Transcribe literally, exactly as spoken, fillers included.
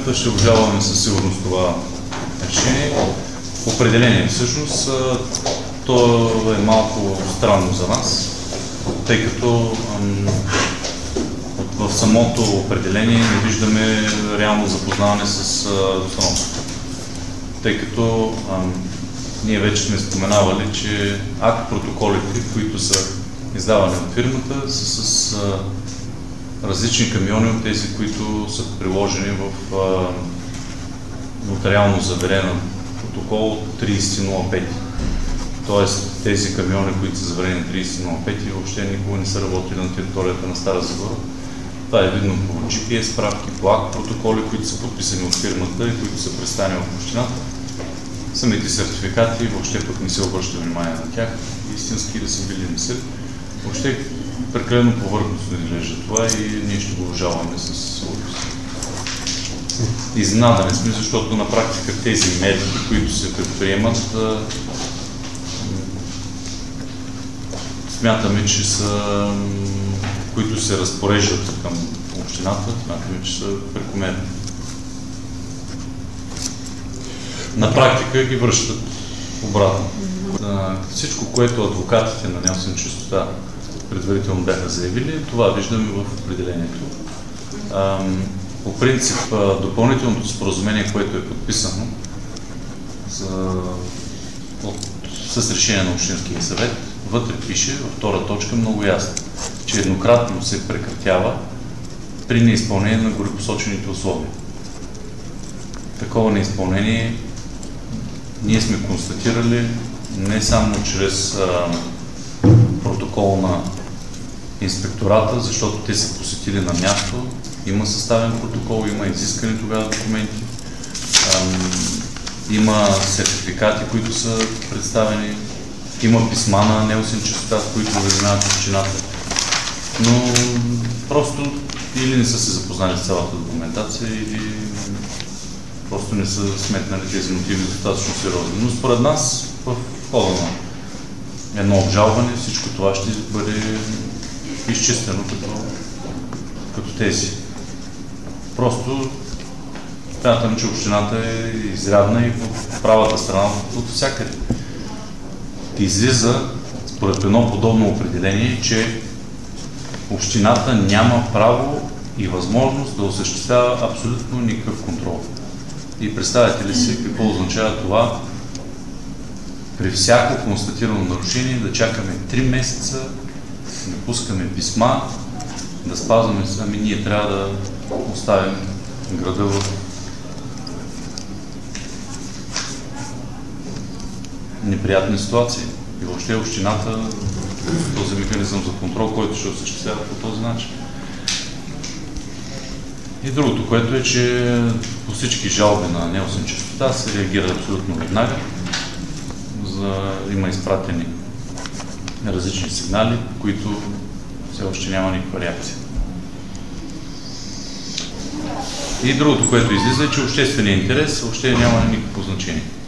фирмата, ще обжалваме със сигурност това решение. Определение всъщност, то е малко странно за нас, тъй като в самото определение не виждаме реално запознаване с установката. Тъй като ние вече сме споменавали, че акт протоколите, които са издавани от фирмата, са с а, различни камиони от тези, които са приложени в а, нотариално заверен протокол тридесети пети. Тоест тези камиони, които са заверени тридесети пети, въобще никога не са работили на територията на Стара Загора. Това е видно по джи пи ес справки, по акт протоколи, които са подписани от фирмата и които са представени от общината. Самите сертификати въобще пък не се обръща внимание на тях, истински да са били не са. Въобще прекалено повърхностно изглежда това и ние ще го обжалваме с сигурност. Изненадани сме, защото на практика тези мерки, които се предприемат, смятаме, че са, които се разпореждат към общината, смятаме, че са прекомерни. На практика ги връщат обратно. Всичко, което адвокатите на Нелсън Чистота предварително бяха заявили, това виждаме в определението. По принцип, допълнителното споразумение, което е подписано за, от, с решение на Общинския съвет, вътре пише във втора точка много ясно, че еднократно се прекратява при неизпълнение на горепосочените условия. Такова неизпълнение ние сме констатирали не само чрез а, протокол на инспектората, защото те са посетили на място, има съставен протокол, има изискани тогава документи, а, има сертификати, които са представени, има писма на Нелсън Чистота, в които уведомяват общината, но просто или не са се запознали с цялата документация, или просто не са сметнали тези мотиви достатъчно сериозно. Но според нас в хода на едно обжалване всичко това ще бъде изчистено като, като тези. Просто смятам, че общината е изрядна и в правата страна от всякъде. Излиза според едно подобно определение, че общината няма право и възможност да осъществява абсолютно никакъв контрол. И представете ли си какво означава това при всяко констатирано нарушение да чакаме три месеца, да пускаме писма, да спазваме, ами ние трябва да оставим града в неприятни ситуации. И въобще общината, този механизъм за контрол, който ще осъществява по този начин. И другото, което е, че по всички жалби на Нелсън Чистота се реагира абсолютно веднага. За, има изпратени различни сигнали, по които все още няма никаква реакция. И другото, което излиза е, че общественият интерес въобще няма никакво значение.